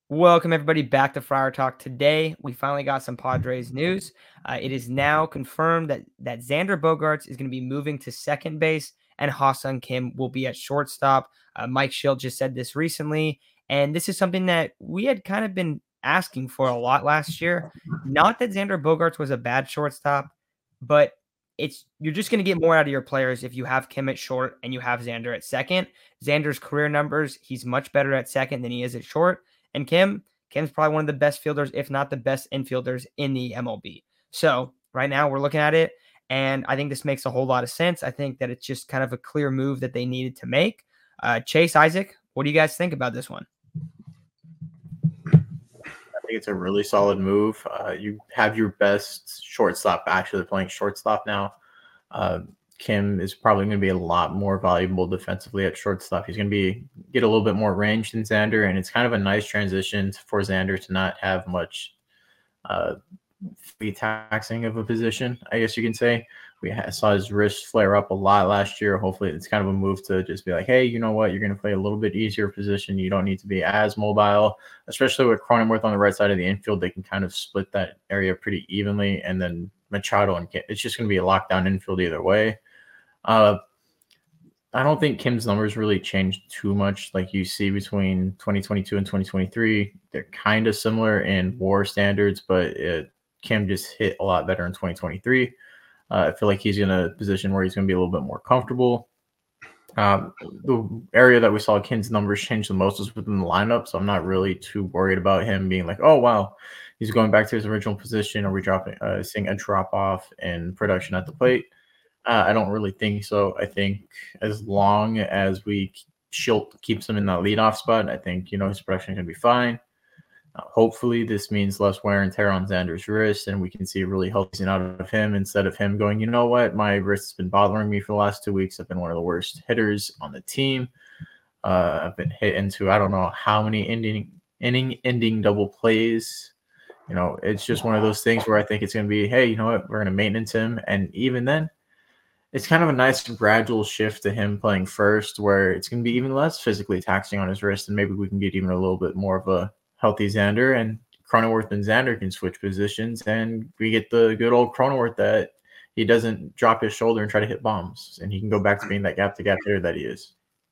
Welcome, everybody, back to Friar Talk. Today, we finally got some Padres news. It is now confirmed that Xander Bogaerts is going to be moving to second base, and Ha-Seong Kim will be at shortstop. Mike Schilt just said this recently, and this is something that we had kind of been asking for a lot last year. Not that Xander Bogaerts was a bad shortstop, but you're just going to get more out of your players if you have Kim at short and you have Xander at second. Xander's career numbers, he's much better at second than he is at short. And Kim's probably one of the best fielders, if not the best infielders in the MLB. So right now we're looking at it, and I think this makes a whole lot of sense. I think that it's just kind of a clear move that they needed to make. Chase, Isaac, what do you guys think about this one? I think it's a really solid move. You have your best shortstop actually playing shortstop now. Kim is probably going to be a lot more valuable defensively at shortstop. He's going to get a little bit more range than Xander, and it's kind of a nice transition for Xander to not have much free taxing of a position, I guess you can say. We saw his wrist flare up a lot last year. Hopefully it's kind of a move to just be like, hey, you know what? You're going to play a little bit easier position. You don't need to be as mobile, especially with Cronenworth on the right side of the infield. They can kind of split that area pretty evenly, and then Machado and Kim, it's just going to be a lockdown infield either way. I don't think Kim's numbers really changed too much like you see between 2022 and 2023. They're kind of similar in WAR standards, but Kim just hit a lot better in 2023. I feel like he's in a position where he's going to be a little bit more comfortable. The area that we saw Kim's numbers change the most is within the lineup, so I'm not really too worried about him being like, oh, wow, he's going back to his original position. Are we seeing a drop-off in production at the plate? I don't really think so. I think as long as Schilt keeps him in that leadoff spot, I think, his production is going to be fine. Hopefully this means less wear and tear on Xander's wrist, and we can see a really healthy season out of him instead of him going, you know what, my wrist has been bothering me for the last 2 weeks. I've been one of the worst hitters on the team. I've been hit into I don't know how many inning-ending double plays. It's just one of those things where I think it's going to be, hey, you know what, we're going to maintenance him, and even then, it's kind of a nice gradual shift to him playing first where it's going to be even less physically taxing on his wrist, and maybe we can get even a little bit more of a healthy Xander, and Cronenworth and Xander can switch positions, and we get the good old Cronenworth that he doesn't drop his shoulder and try to hit bombs, and he can go back to being that gap-to-gap hitter that he is.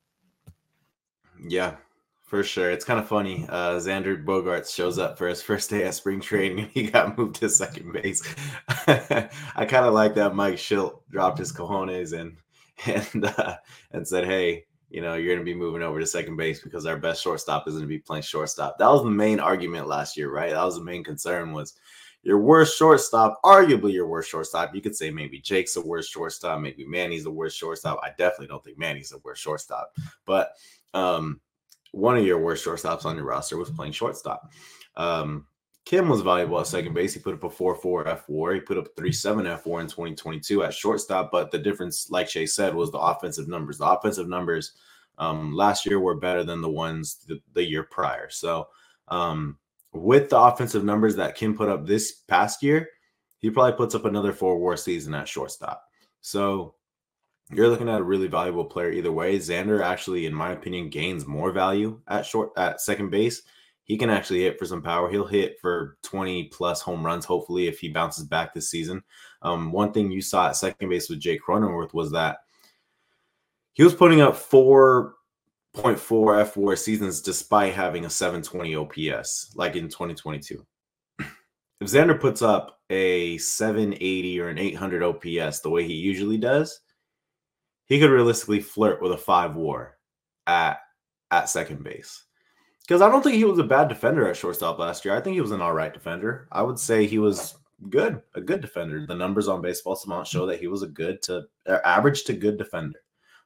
Yeah, for sure. It's kind of funny. Xander Bogaerts shows up for his first day at spring training, and he got moved to second base. I kind of like that Mike Schilt dropped his cojones and said, hey, you're going to be moving over to second base because our best shortstop is going to be playing shortstop. That was the main argument last year, right? That was the main concern was your worst shortstop, arguably your worst shortstop. You could say maybe Jake's the worst shortstop. Maybe Manny's the worst shortstop. I definitely don't think Manny's the worst shortstop. But one of your worst shortstops on your roster was playing shortstop. Kim was valuable at second base. He put up a 4.4 F4. He put up a 3.7 F4 in 2022 at shortstop. But the difference, like Chase said, was the offensive numbers. The offensive numbers last year were better than the ones the year prior. So with the offensive numbers that Kim put up this past year, he probably puts up another 4 WAR season at shortstop. So you're looking at a really valuable player either way. Xander actually, in my opinion, gains more value at second base. He can actually hit for some power. He'll hit for 20 plus home runs, hopefully, if he bounces back this season. One thing you saw at second base with Jake Cronenworth was that he was putting up 4.4 F4 seasons despite having a 720 OPS, like in 2022. If Xander puts up a 780 or an 800 OPS the way he usually does, he could realistically flirt with a 5 WAR at second base. Because I don't think he was a bad defender at shortstop last year. I think he was an all right defender. I would say he was a good defender. The numbers on Baseball Savant show that he was average to good defender.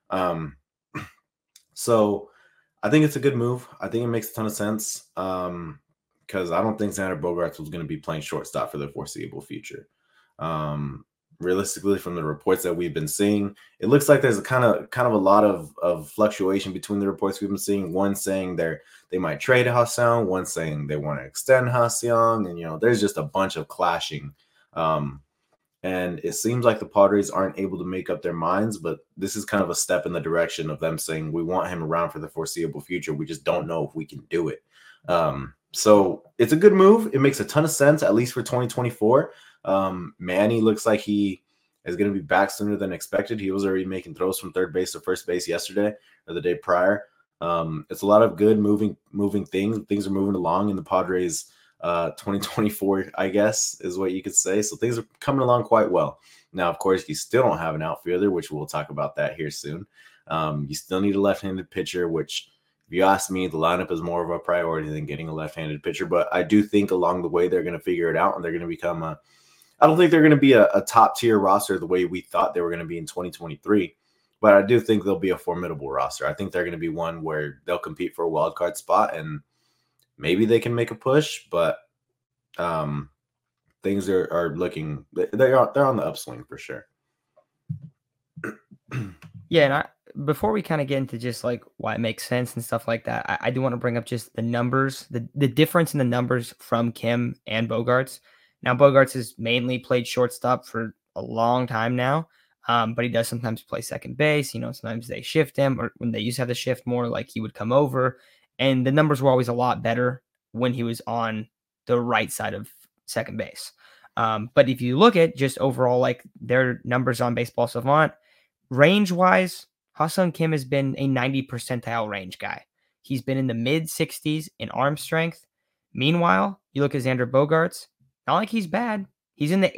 So I think it's a good move. I think it makes a ton of sense because I don't think Xander Bogaerts was going to be playing shortstop for the foreseeable future. Realistically, from the reports that we've been seeing, it looks like there's a kind of a lot of fluctuation between the reports we've been seeing. One saying they might trade Ha-Seong, one saying they want to extend Ha-Seong, and there's just a bunch of clashing. And it seems like the Padres aren't able to make up their minds, but this is kind of a step in the direction of them saying we want him around for the foreseeable future. We just don't know if we can do it. So it's a good move. It makes a ton of sense, at least for 2024. Manny looks like he is going to be back sooner than expected. He was already making throws from third base to first base yesterday or the day prior. It's a lot of good moving things. Things are moving along in the Padres 2024, I guess, is what you could say. So things are coming along quite well. Now, of course, you still don't have an outfielder, which we'll talk about that here soon. You still need a left-handed pitcher, which, if you ask me, the lineup is more of a priority than getting a left-handed pitcher. But I do think along the way they're going to figure it out, and they're going to become I don't think they're going to be a top-tier roster the way we thought they were going to be in 2023. But I do think they'll be a formidable roster. I think they're going to be one where they'll compete for a wild card spot, and maybe they can make a push. But things are looking – they're on the upswing for sure. Yeah, and before we kind of get into just like why it makes sense and stuff like that, I do want to bring up just the numbers, the difference in the numbers from Kim and Bogaerts. Now, Bogaerts has mainly played shortstop for a long time now, but he does sometimes play second base. Sometimes they shift him, or when they used to have to shift more, like he would come over, and the numbers were always a lot better when he was on the right side of second base. But if you look at just overall, like their numbers on Baseball Savant, range-wise, Ha-Seong Kim has been a 90 percentile range guy. He's been in the mid-60s in arm strength. Meanwhile, you look at Xander Bogaerts, not like he's bad. He's in the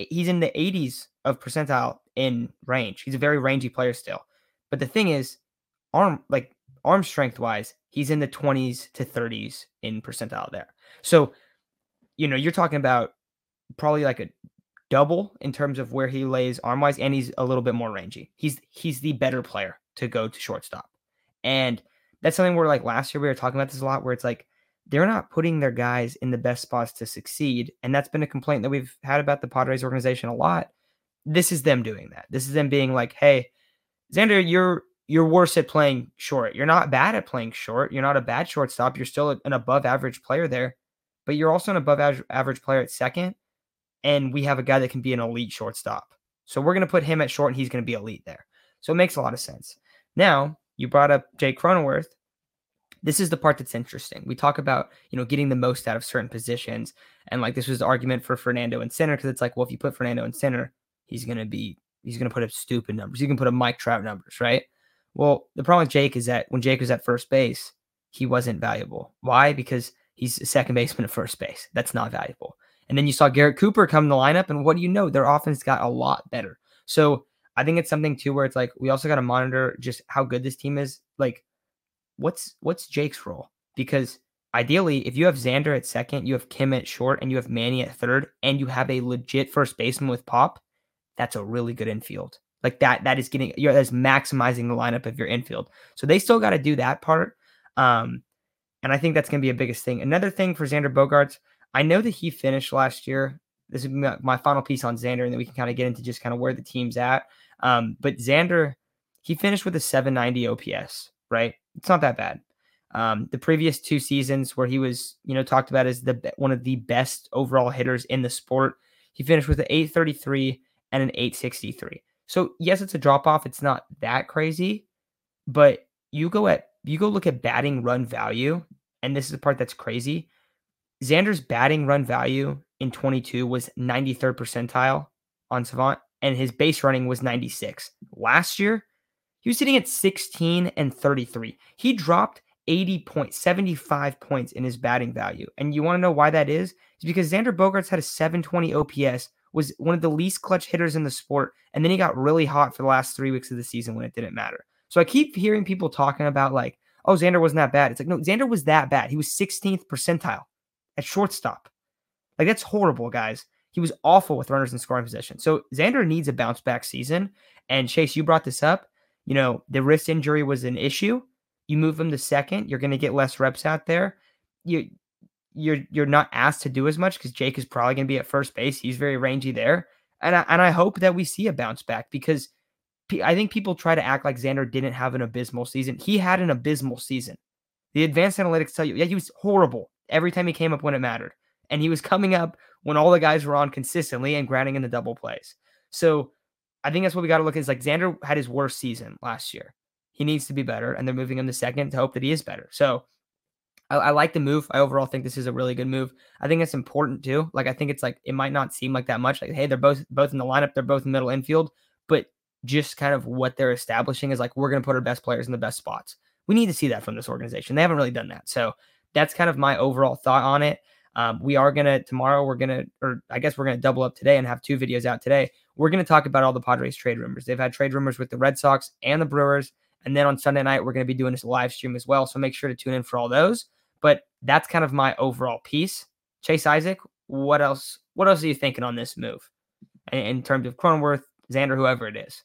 80s of percentile in range. He's a very rangy player still. But the thing is, arm strength-wise, he's in the 20s to 30s in percentile there. So, you're talking about probably like a double in terms of where he lays arm-wise, and he's a little bit more rangy. He's the better player to go to shortstop. And that's something where, like, last year we were talking about this a lot, where it's like they're not putting their guys in the best spots to succeed. And that's been a complaint that we've had about the Padres organization a lot. This is them doing that. This is them being like, hey, Xander, you're worse at playing short. You're not bad at playing short. You're not a bad shortstop. You're still an above average player there, but you're also an above average player at second. And we have a guy that can be an elite shortstop. So we're going to put him at short, and he's going to be elite there. So it makes a lot of sense. Now, you brought up Jake Cronenworth. This is the part that's interesting. We talk about, getting the most out of certain positions. And like this was the argument for Fernando in center, because it's like, well, if you put Fernando in center, he's going to put up stupid numbers. You can put up Mike Trout numbers, right? Well, the problem with Jake is that when Jake was at first base, he wasn't valuable. Why? Because he's a second baseman at first base. That's not valuable. And then you saw Garrett Cooper come in the lineup, and what do you know? Their offense got a lot better. So I think it's something too where it's like we also got to monitor just how good this team is. Like, what's Jake's role? Because ideally, if you have Xander at second, you have Kim at short, and you have Manny at third, and you have a legit first baseman with Pop, that's a really good infield. Like that is that's maximizing the lineup of your infield. So they still got to do that part. And I think that's going to be a biggest thing. Another thing for Xander Bogaerts, I know that he finished last year. This is my final piece on Xander, and then we can kind of get into just kind of where the team's at. But Xander, he finished with a 790 OPS, right? It's not that bad. The previous two seasons where he was, talked about as one of the best overall hitters in the sport, he finished with an 833 and an 863. So yes, it's a drop off. It's not that crazy, but you go look at batting run value, and this is the part that's crazy. Xander's batting run value in 22 was 93rd percentile on Savant, and his base running was 96. Last year, he was sitting at 16 and 33. He dropped 75 points in his batting value. And you want to know why that is? It's because Xander Bogaerts had a 720 OPS, was one of the least clutch hitters in the sport, and then he got really hot for the last 3 weeks of the season when it didn't matter. So I keep hearing people talking about like, oh, Xander wasn't that bad. It's like, no, Xander was that bad. He was 16th percentile at shortstop. Like, that's horrible, guys. He was awful with runners in scoring position. So Xander needs a bounce back season. And Chase, you brought this up. The wrist injury was an issue. You move him to second, you're going to get less reps out there. You're not asked to do as much because Jake is probably going to be at first base. He's very rangy there. And I hope that we see a bounce back, because I think people try to act like Xander didn't have an abysmal season. He had an abysmal season. The advanced analytics tell you, yeah, he was horrible every time he came up when it mattered. And he was coming up when all the guys were on consistently and grounding in the double plays. So I think that's what we got to look at, is like Xander had his worst season last year. He needs to be better, and they're moving him to second to hope that he is better. So I like the move. I overall think this is a really good move. I think it's important too. Like I think it's like it might not seem like that much. Like, hey, they're both in the lineup, they're both in middle infield, but just kind of what they're establishing is like we're gonna put our best players in the best spots. We need to see that from this organization. They haven't really done that. So that's kind of my overall thought on it. We are gonna tomorrow, or I guess we're gonna double up today and have 2 videos out today. We're gonna talk about all the Padres trade rumors. They've had trade rumors with the Red Sox and the Brewers. And then on Sunday night, we're going to be doing this live stream as well. So make sure to tune in for all those. But that's kind of my overall piece. Chase Isaac, what else are you thinking on this move in terms of Cronenworth, Xander, whoever it is?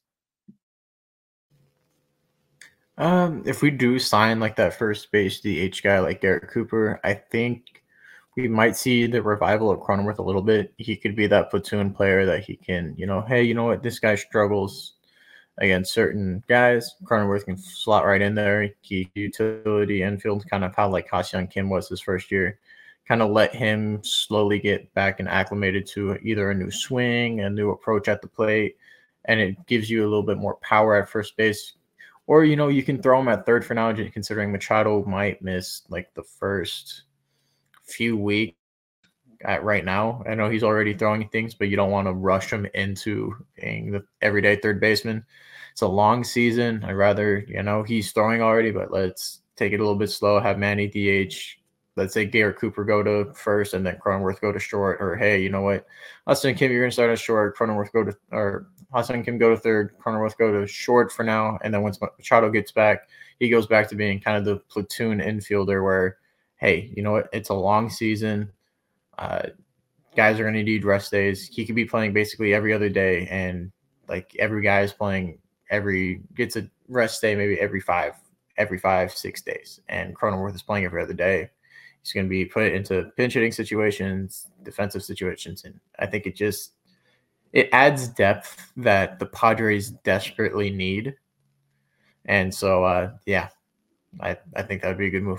If we do sign like that first base DH guy like Garrett Cooper, I think we might see the revival of Cronenworth a little bit. He could be that platoon player that he can, hey, you know what, this guy struggles against certain guys. Cronenworth can slot right in there. Key utility infield, kind of how like Ha-Seong Kim was his first year. Kind of let him slowly get back and acclimated to either a new swing, a new approach at the plate, and it gives you a little bit more power at first base. Or, you can throw him at third for now, considering Machado might miss like the first few weeks right now. I know he's already throwing things, but you don't want to rush him into being the everyday third baseman. It's a long season. I'd rather, he's throwing already, but let's take it a little bit slow, have Manny DH. Let's say Garrett Cooper go to first and then Cronenworth go to short. Or, hey, you know what? Ha-Seong Kim, you're going to start at short. Cronenworth Ha-Seong Kim go to third. Cronenworth go to short for now. And then once Machado gets back, he goes back to being kind of the platoon infielder where, hey, you know what? It's a long season. Guys are going to need rest days. He could be playing basically every other day. And like every guy is playing gets a rest day maybe every 5-6 days. And Cronenworth is playing every other day. He's going to be put into pinch hitting situations, defensive situations. And I think it adds depth that the Padres desperately need. And so, I think that would be a good move.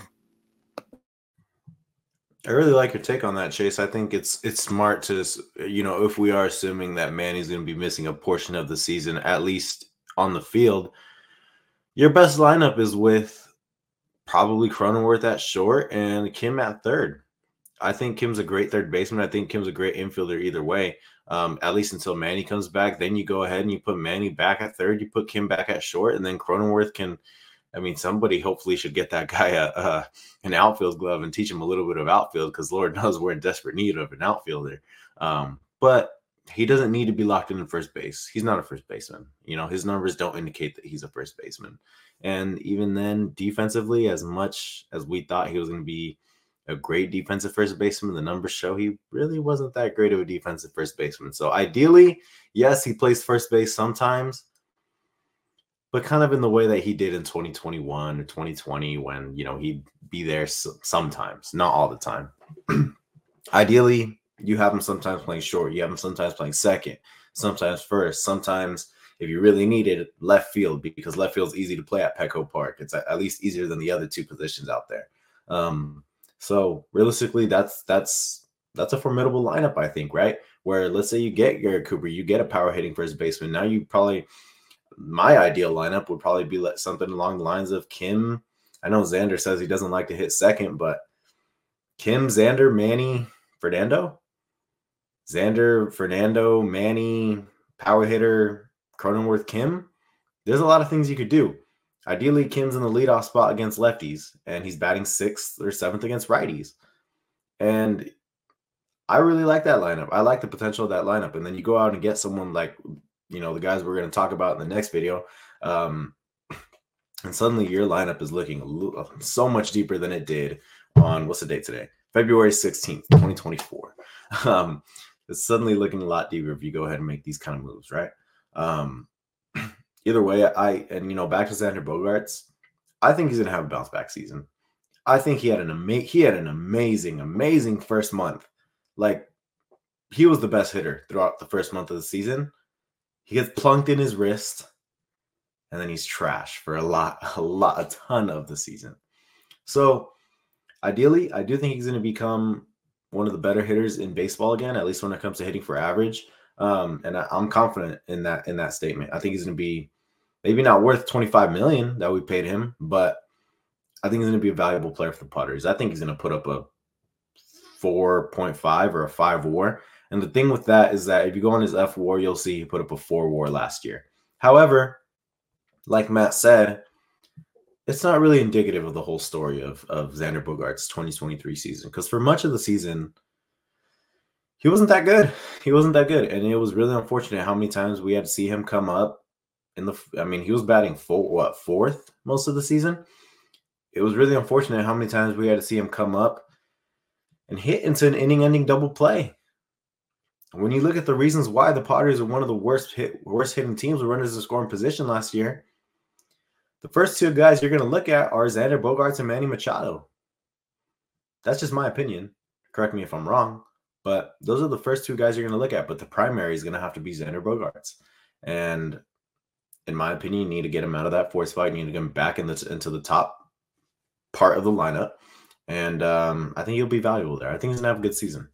I really like your take on that, Chase. I think it's smart to, if we are assuming that Manny's going to be missing a portion of the season, at least on the field, your best lineup is with probably Cronenworth at short and Kim at third. I think Kim's a great third baseman. I think Kim's a great infielder either way, at least until Manny comes back. Then you go ahead and you put Manny back at third. You put Kim back at short, and then Cronenworth can – somebody hopefully should get that guy an outfield glove and teach him a little bit of outfield because Lord knows we're in desperate need of an outfielder. But he doesn't need to be locked in first base. He's not a first baseman. His numbers don't indicate that he's a first baseman. And even then, defensively, as much as we thought he was going to be a great defensive first baseman, the numbers show he really wasn't that great of a defensive first baseman. So ideally, yes, he plays first base sometimes, but kind of in the way that he did in 2021 or 2020 when, he'd be there sometimes, not all the time. Ideally, you have him sometimes playing short. You have him sometimes playing second, sometimes first, sometimes if you really need it, left field, because left field is easy to play at Petco Park. It's at least easier than the other 2 positions out there. So realistically, that's a formidable lineup, I think, right? Where let's say you get Garrett Cooper, you get a power hitting first baseman. Now my ideal lineup would probably be something along the lines of Kim. I know Xander says he doesn't like to hit second, but Kim, Xander, Manny, Fernando. Xander, Fernando, Manny, power hitter, Cronenworth, Kim. There's a lot of things you could do. Ideally, Kim's in the leadoff spot against lefties, and he's batting 6th or 7th against righties. And I really like that lineup. I like the potential of that lineup. And then you go out and get someone like, the guys we're going to talk about in the next video. And suddenly your lineup is looking so much deeper than it did on, what's the date today? February 16th, 2024. It's suddenly looking a lot deeper if you go ahead and make these kind of moves, right? Either way, back to Xander Bogaerts, I think he's going to have a bounce back season. I think he had an amazing first month. Like, he was the best hitter throughout the first month of the season. He gets plunked in his wrist, and then he's trash for a ton of the season. So, ideally, I do think he's going to become one of the better hitters in baseball again, at least when it comes to hitting for average. And I'm confident in that statement. I think he's going to be maybe not worth $25 million that we paid him, but I think he's going to be a valuable player for the Padres. I think he's going to put up a 4.5 or a 5 WAR. And the thing with that is that if you go on his F WAR, you'll see he put up a 4 WAR last year. However, like Matt said, it's not really indicative of the whole story of Xander Bogaerts' 2023 season, because for much of the season, he wasn't that good. He wasn't that good. And it was really unfortunate how many times we had to see him come up he was batting fourth most of the season. It was really unfortunate how many times we had to see him come up and hit into an inning-ending double play. When you look at the reasons why the Padres are one of the worst hitting teams with runners in scoring position last year, the first two guys you're going to look at are Xander Bogaerts and Manny Machado. That's just my opinion. Correct me if I'm wrong, but those are the first two guys you're going to look at. But the primary is going to have to be Xander Bogaerts. And in my opinion, you need to get him out of that fourth spot. You need to get him back into the top part of the lineup. And I think he'll be valuable there. I think he's going to have a good season.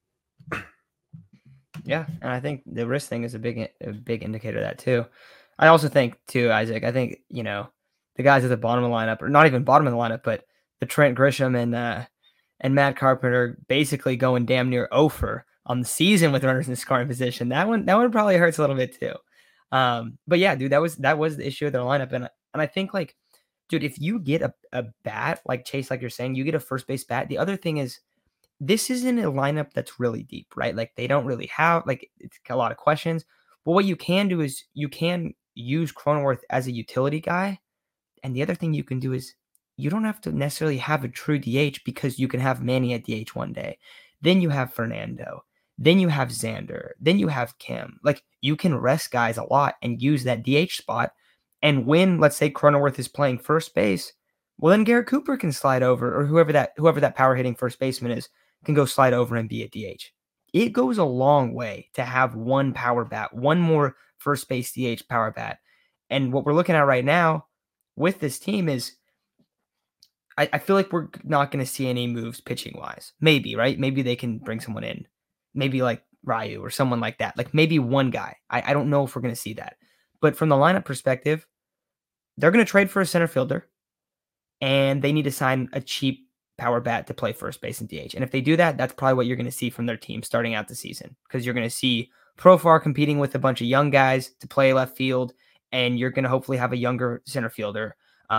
Yeah, and I think the risk thing is a big indicator of that too. I also think too, Isaac, I think, the guys at the bottom of the lineup, or not even bottom of the lineup, but the Trent Grisham and Matt Carpenter basically going damn near over on the season with runners in scoring position. That one probably hurts a little bit too. But yeah, dude, that was the issue of their lineup. And I think, like, dude, if you get a bat like Chase, like you're saying, you get a first base bat. The other thing is, this isn't a lineup that's really deep, right? Like, they don't really have, like, it's a lot of questions. But what you can do is you can use Cronenworth as a utility guy. And the other thing you can do is you don't have to necessarily have a true DH, because you can have Manny at DH one day. Then you have Fernando. Then you have Xander. Then you have Kim. Like, you can rest guys a lot and use that DH spot. And when, let's say, Cronenworth is playing first base, well, then Garrett Cooper can slide over, or whoever that power hitting first baseman is can go slide over and be a DH. It goes a long way to have one power bat, one more first base DH power bat. And what we're looking at right now with this team is, I feel like we're not going to see any moves pitching wise. Maybe, right? Maybe they can bring someone in. Maybe like Ryu or someone like that. Like maybe one guy. I don't know if we're going to see that. But from the lineup perspective, they're going to trade for a center fielder, and they need to sign a cheap power bat to play first base and DH. And if they do that, that's probably what you're going to see from their team starting out the season, because you're going to see Profar competing with a bunch of young guys to play left field, and you're going to hopefully have a younger center fielder.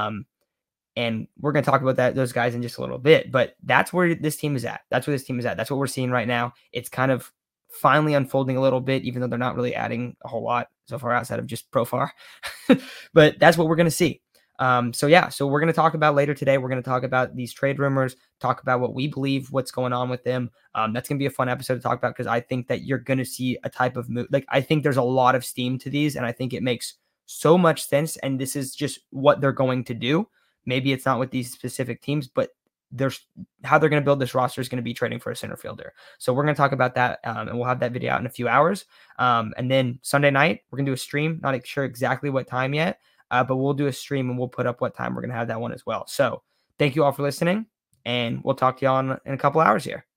And we're going to talk about those guys in just a little bit, but that's where this team is at. That's what we're seeing right now. It's kind of finally unfolding a little bit, even though they're not really adding a whole lot so far outside of just Profar. But that's what we're going to see. So we're going to talk about later today. We're going to talk about these trade rumors, talk about what we believe, what's going on with them. That's going to be a fun episode to talk about, because I think that you're going to see a type of move. Like, I think there's a lot of steam to these, and I think it makes so much sense. And this is just what they're going to do. Maybe it's not with these specific teams, but there's how they're going to build this roster is going to be trading for a center fielder. So we're going to talk about that, and we'll have that video out in a few hours. And then Sunday night, we're going to do a stream. Not sure exactly what time yet, but we'll do a stream and we'll put up what time we're going to have that one as well. So thank you all for listening, and we'll talk to you all in a couple hours here.